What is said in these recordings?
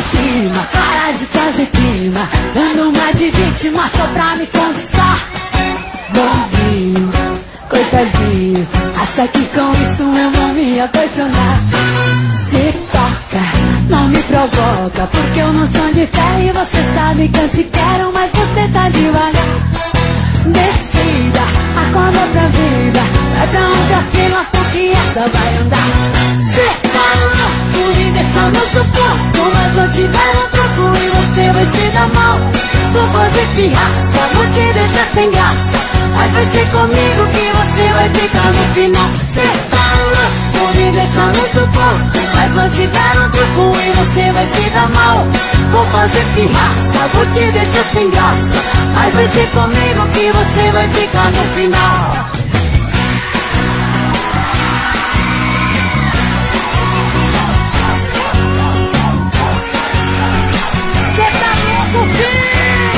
cima, para de fazer clima. Ando uma de vítima só pra me conquistar. Bonzinho, coitadinho, acha que com isso eu vou me apaixonar. Se toca, não me provoca, porque eu não sou de ferro e você sabe que eu te quero, mas você tá devagar. Decida, acorda pra vida, vai pra outra fila porque essa vai andar. Cê tá por me deixando sufoco, mas vou te dar um troco e você vai se dar mal. Vou fazer pirraça, vou te deixar sem graça, mas vai ser comigo que você vai ficar no final. Cê tá por me deixando sufoco, mas vou te dar um troco e você vai se dar mal. Vou fazer pirraça, vou te deixar sem graça, mas vai ser comigo que você vai ficar no final. Cê tá louco, filho?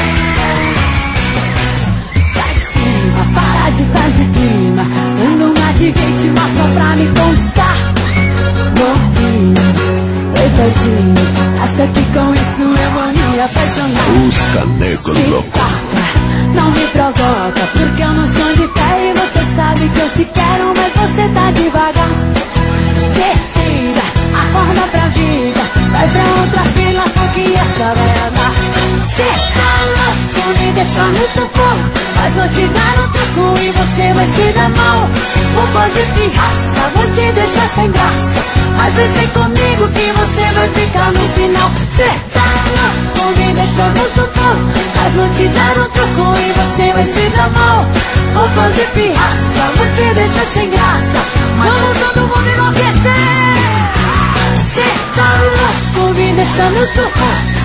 Sai de cima, para de fazer clima. Ando uma de vítima só pra me conquistar. Morrinho, coitadinho, acha que com isso eu vou me apaixonar. Os canecos loucos. Não me provoca, porque eu não sou de pé e você sabe que eu te quero, mas você tá devagar. Decida, acorda pra vida, vai pra outra fila porque essa vai andar. Cê tá louco, me deixando sufoco, mas vou te dar um troco e você vai se dar mal. Vou fazer pirraça, vou te deixar sem graça, mas vai ser comigo que você vai ficar no final. Cê tá louco, me deixando sufoco, mas vou te dar um troco e você vai se dar mal. Vou fazer pirraça, vou te deixar sem graça, mas vamos todo mundo enlouquecer. Cê tá louco, me deixando sufoco.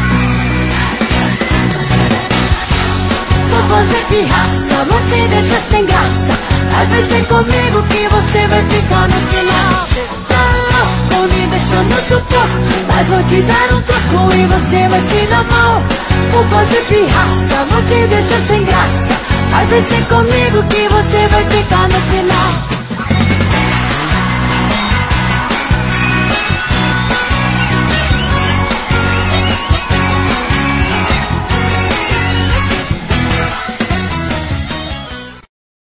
Vou fazer pirraça, vou te deixar sem graça, mas vai ser comigo que você vai ficar no final. Cê tá louco, me deixando sufoco, mas vou te dar um troco e você vai se dar mal. Vou fazer pirraça, vou te deixar sem graça, mas vai ser comigo que você vai ficar no final.